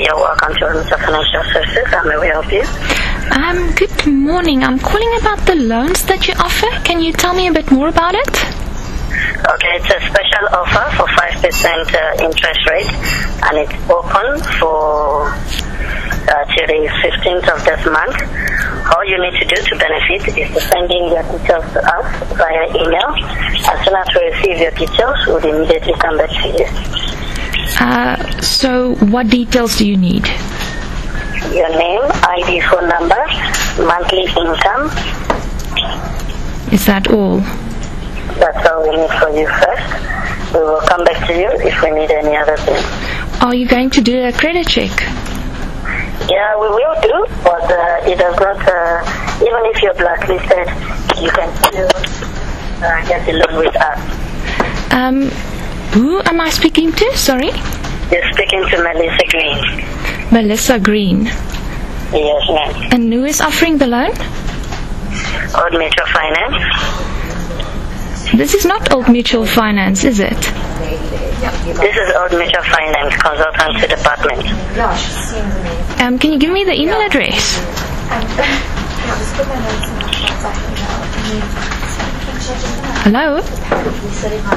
You're welcome to Old Mutual Financial Services. How may we help you? Good morning. I'm calling about the loans that you offer. Can you tell me a bit more about it? Okay, it's a special offer for 5% interest rate, and it's open for till the 15th of this month. All you need to do to benefit is to send in your details to us via email. As soon as we receive your details, we'll immediately come back to you. So what details do you need? Your name, ID, phone number, monthly income. Is that all? That's all we need for you first. We will come back to you if we need any other thing. Are you going to do a credit check? Yeah, we will do, but it does not, even if you're blacklisted, you can still get the loan with us. Who am I speaking to? Sorry? You're speaking to Melissa Green. Melissa Green. Yes, ma'am. And who is offering the loan? Old Mutual Finance. This is not Old Mutual Finance, is it? This is Old Mutual Finance Consultancy Department. Can you give me the email address? Hello?